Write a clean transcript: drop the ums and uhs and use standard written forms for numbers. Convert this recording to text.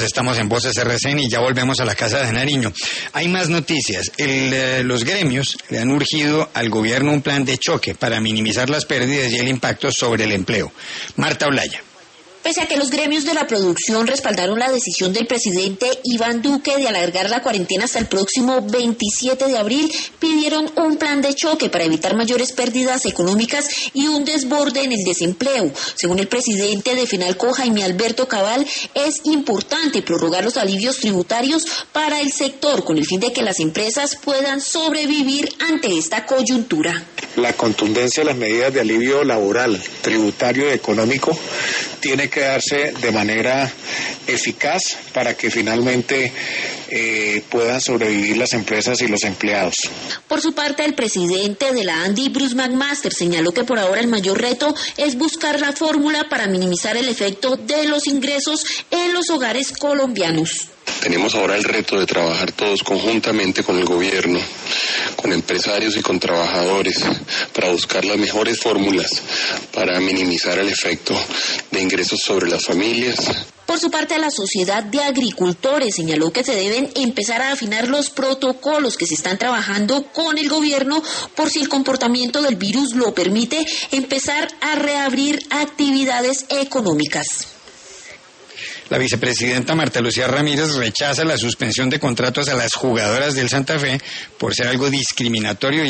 estamos en Voces RCN y ya volvemos a la Casa de Nariño. Hay más noticias. Los gremios le han urgido al gobierno un plan de choque para minimizar las pérdidas y el impacto sobre el empleo. Marta Olaya. Pese a que los gremios de la producción respaldaron la decisión del presidente Iván Duque de alargar la cuarentena hasta el próximo 27 de abril, pidieron un plan de choque para evitar mayores pérdidas económicas y un desborde en el desempleo. Según el presidente de FENALCO, Jaime Alberto Cabal, es importante prorrogar los alivios tributarios para el sector con el fin de que las empresas puedan sobrevivir ante esta coyuntura. La contundencia de las medidas de alivio laboral, tributario y económico tiene que darse de manera eficaz para que finalmente puedan sobrevivir las empresas y los empleados. Por su parte, el presidente de la ANDI, Bruce McMaster, señaló que por ahora el mayor reto es buscar la fórmula para minimizar el efecto de los ingresos en los hogares colombianos. Tenemos ahora el reto de trabajar todos conjuntamente con el gobierno, con empresarios y con trabajadores, para buscar las mejores fórmulas para minimizar el efecto de ingresos sobre las familias. Por su parte, la Sociedad de Agricultores señaló que se deben empezar a afinar los protocolos que se están trabajando con el gobierno por si el comportamiento del virus lo permite, empezar a reabrir actividades económicas. La vicepresidenta Marta Lucía Ramírez rechaza la suspensión de contratos a las jugadoras del Santa Fe por ser algo discriminatorio